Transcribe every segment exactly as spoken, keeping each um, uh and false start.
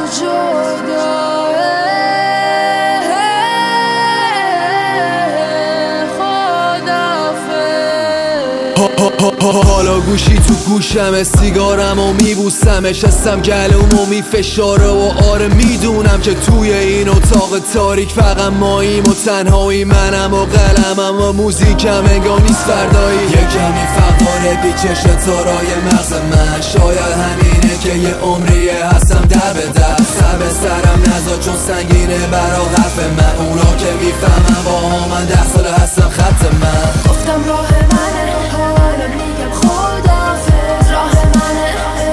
جداه حالا گوشی تو گوشمه، سیگارم و میبوسمش، حسم گلوم و میفشاره و آره میدونم که توی این اتاق تاریک فقط ماییم و تنهایی، منم و قلمم و موزیکم انگار نیست فردایی. یه کمی فقاره بیچش تارای مغز من، شاید همینه که یه عمریه هستم در به در. سر به سرم نزا چون سنگینه برا حرف من، اونا که میفهمن با ها من ده ساله هستم خط من. گفتم راه منه، حالا میگم خداحافظ. راه منه،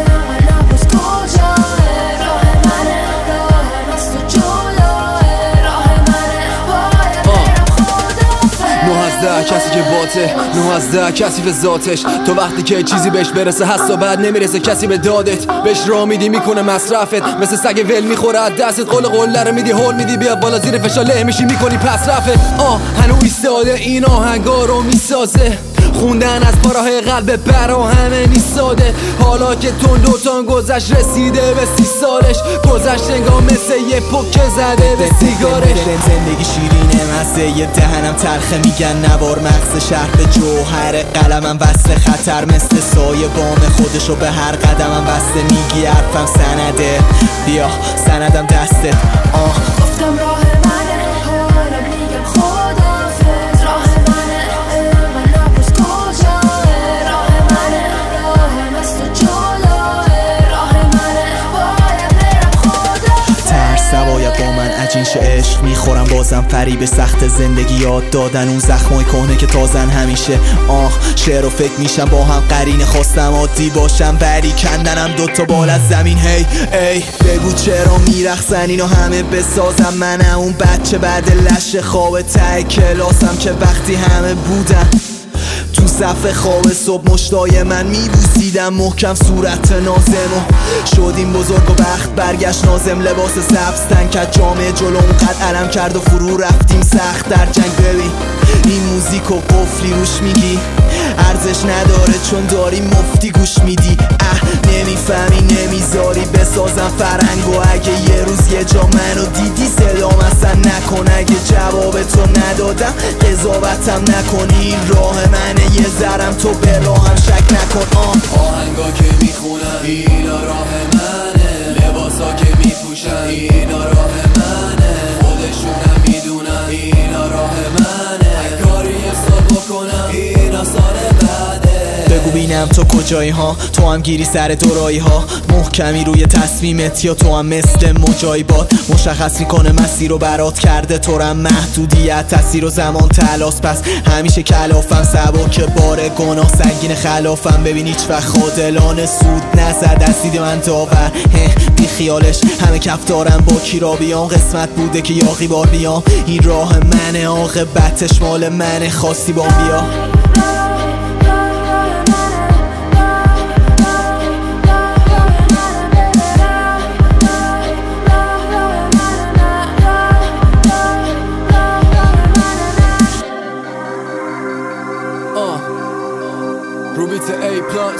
نبوز کجاه. راه منه، راه از تو جلاه. راه منه، باید برم خداحافظ. نه از ده کسی که باته، نه از ده کسی به ذاتش. تو وقتی که چیزی بهش برسه هست و بعد نمیرسه کسی به دادت. بهش را میدی میکنه مصرفت، مثل سگ ول میخوره از دستت. قول قله رو میدی هول میدی بیا بالا، زیر فشار له میشی میکنی پس رفت. آه هنو ایستاده این آهنگا رو میسازه، خوندن از پاراه قلب برا همه نیست ساده. حالا که تون دوتان گذشت رسیده به سی سالش، گذشت انگار مثل یه پک زده به سیگارش. زندگی شیرینه مزه، یه دهنم تلخه میگن نوار مغز شهر به جوهر قلمم وصل خطر، مثل سایه بام خودشو به هر قدمم بسته. میگی حرفم سنده، بیا سندم دستت. آه گفتم راه منه، حالا میگم خداحافظ. راه منه، من نبوز کجاه. راه منه، راه از تو جلاه. راه منه، باید برم خداحافظ. ترس نباید با من عجین شه، عشق میخورم بازم فریب سخت زندگی، یاد دادن اون زخمای کهنه که تازن همیشه. آه شعر و فکر میشم با هم قرینه، خواستم عادی باشم ولی کندنم دوتا بال از زمین. هی ای بگو چرا میرخصن اینو همه بسازم، منم اون بچه بعد لش خواب ته کلاسم که وقتی همه بودن تو صف خواب صبح مشتای من میبوسیدم محکم صورت نازمو. شدیم بزرگ و بخت برگشت نازم، لباس سبز تن کرد جامعه جلوم قد علم کرد و فرو رفتیم سخت در جنگ. ببین این موزیک و قفلی روش میگی ارزش نداره چون داری مفتی گوش میدی. اه نمیفهمی نمیذاری بسازم فرنگ، و اگه یه روز یه جا منو دیدی سلام اصلا نکن. اگه جواب تو ندادم قضاوتم نکنی، راه منه یه ذرم تو به راهم شک نکن. آه آهنگا که میخونن اینا راه منه، لباسا که میپوشن اینا راه منه، خودشونم میدونن اینا راه منه. هر کاری حساب بکنم اینا سال بعده. بگو بینم تو کجایی ها، تو هم گیری سر دورایی ها، محکمی روی تصمیمت یا تو هم مثل مجایبات. مشخص میکنه مسیر رو برات کرده تو رم محدودیت، تاثیر و زمان تلاس، پس همیشه کلافم سبک بار گناه سنگین خلافم. ببین هیچ وقت خادلانه سود نزد از دید من داور، بی خیالش همه کف دارم با کی را بیام. قسمت بوده که یاقی بار بیام، این راه منه عاقبتش مال منه، خواستی با بیا. روبیت ای پلاس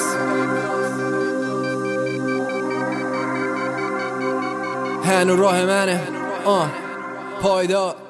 هنو راه منه. آه پایدار